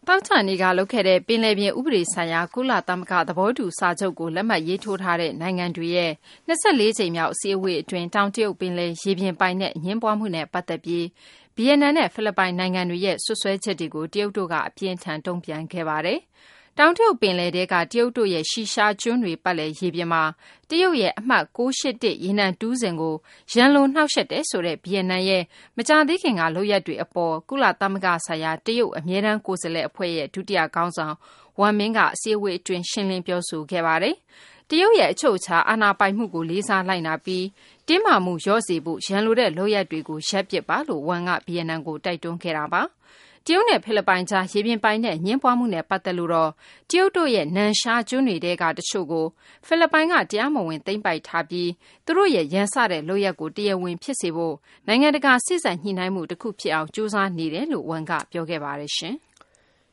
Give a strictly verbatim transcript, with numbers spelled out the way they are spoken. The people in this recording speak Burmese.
တောက်ချာနေကလုပ်ခဲ့တဲ့ပင်လယ်ပြင်ဥပဒေဆိုင်ရာကုလသမဂ္ဂသဘောတူစာချုပ်ကိုလက်မှတ်ရေးထိုးထားတဲ့နိုင်ငံတွေရဲ့၂၄ကြိမ်မြောက်အစည်းအဝေးအတွင်းတောင်တရုတ်ပင်လယ်ရေပြင်ပိုင်နဲ့အငြင်းပွားမှုနဲ့ပတ်သက်ပြီးဗီယက်နမ်နဲ့ဖိလစ်ပိုင်နိုင်ငံတွေရဲ့ဆွဆွဲချက်တွေကိုတရုတ်တို့ကအပြင်းထန်တုံ့ပြန်ခဲ့ပါတယ်။တောင်တရုတ်ပင်လယ်ထဲကတရုတ်တို့ရဲ့ရှီရှားကျွန်းတွေပတ်လည်ရေပြင်မှာတရုတ်ရဲ့အမှတ်၉၈၁ရေနံတူးစင်ကိုရန်လိုနှောက်ယှက်တယ်ဆိုတဲ့ဗီယက်နမ်ရဲ့မကြာသေးခင်ကလုပ်ရပ်တွေအပေါ်ကုလသမဂ္ဂဆိုင်ရာတရုတ်အမြဲတမ်းကိုယ်စားလှယ်အဖွဲ့ရဲ့ဒုတိယခေါင်းဆောင်ဝမ်မင်းကအစည်းအဝေးအတွင်းရှင်းလင်းပြောဆိုခဲ့ပါတယ်။တရုတ်ရဲ့အချုပ်အခြာအာဏာပိုင်မှုကိုလေးစားလိုက်နာပြီးတင်းမာမှုလျော့စေဖို့ရန်လိုတဲ့လုပ်ရပ်တွေကိုရပ်ပစ်ပါလို့ဝမ်ကဗီယက်နမ်ကိုတိုက်တွန်းခဲ့တာပါ။တရုတ်နဲ့ဖိလစ်ပိုင်ကြားရေပြင်ပိုင်နဲ့ညှင်းပွားမှုနဲ့ပတ်သက်လို့တော့တရုတ်တို့ရဲ့နန်ရှားကျွန်းတွေတဲကတချို့ကိုဖိလစ်ပိုင်ကတရားမဝင်သိမ်းပိုက်ထားပြီးသူတို့ရဲ့ရန်စတဲ့လုပ်ရက်ကိုတရားဝင်ဖြစ်စေဖို့နိုင်ငံတကာစစ်စံညှိနှိုင်းမှုတစ်ခုဖြစ်အောင်ကြိုးစားနေတယ်လို့ဝန်ကပြောခဲ့ပါတယ်ရှင်။